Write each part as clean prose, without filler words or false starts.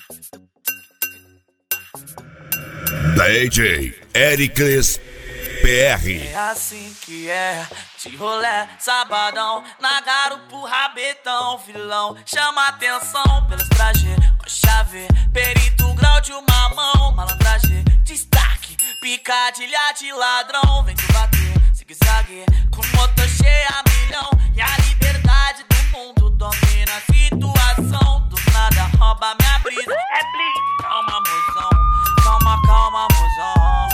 DJ Ericles PR. É assim que é, de rolé, sabadão, na garupa, rabetão, filão, chama atenção pelos trajes, com chave, perito, grau de uma mão, malandragem, destaque, picadilha de ladrão, vem te bater, zigue-zague, com motor cheia a milhão, e a liberdade do mundo domina a situação, do nada rouba minha brisa, é blitz, calma mozão, calma mozão.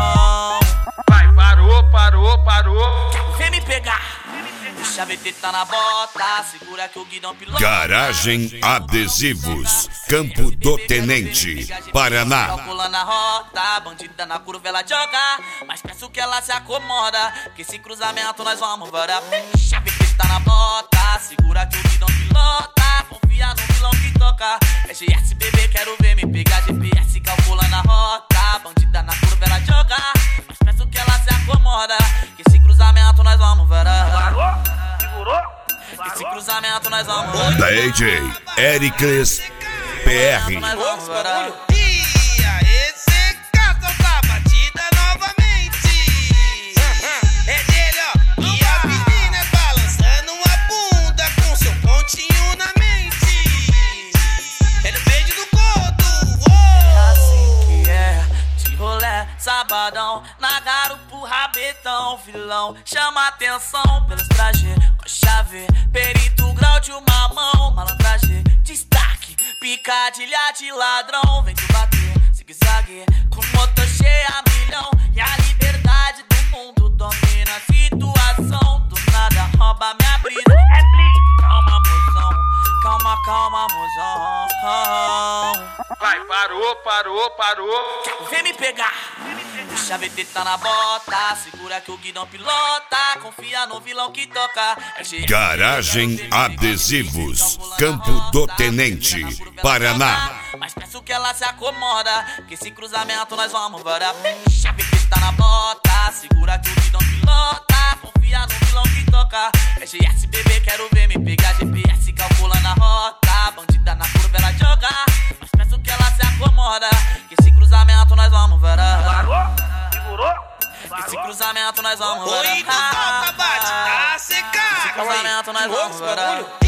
Parou. Vem me pegar. Deixa a VT tá na bota, segura que o guidão pilota. Garagem Adesivos, Campo do Tenente, Paraná. Calculando a rota, bandida na curva ela joga, mas peço que ela se acomoda, que esse cruzamento nós vamos bora. Deixa a VT tá na bota, segura que o guidão pilota, confia no vilão que toca. SGS bebê, quero ver me pegar, GPS calculando a rota, bandida na curva ela joga, mas peço que ela se acomoda, que esse cruzamento nós vamos varar. Parou? Segurou? Esse cruzamento nós vamos varar. DJ Ericles PR. Nós vamos varar. E aí, cê solta a batida novamente. É dele, ó. E a menina balançando a bunda com seu pontinho na mente. É no beijo do codo. É assim que é, de rolé, sabadão, na garupa, rabetão, filão, chama atenção pelos trajes, com chave, perito, grau de uma mão, malandragem, destaque, picadilha de ladrão, vem te bater, zigue-zague, com motor cheia a milhão, e a liberdade do mundo domina a situação, do nada rouba minha brisa, é blitz, calma mozão, calma mozão. Parou. Vem me pegar. Deixa a VT tá na bota, segura que o guidão pilota, confia no vilão que toca. Garagem Adesivos, Campo do Tenente, Paraná. Mas peço que ela se acomoda, que esse cruzamento nós vamos varar. Deixa a VT tá na bota, segura que o guidão pilota, confia no vilão que toca. SGS bebê, quero ver me pegar, GPS calculando a rota, bandida na curva ela joga, mas peço que ela se acomoda, que esse cruzamento nós vamos varar. Parou? Segurou? Esse cruzamento nós vamos Oi, varar. solta a batida, Esse secar. cruzamento nós vamos varar.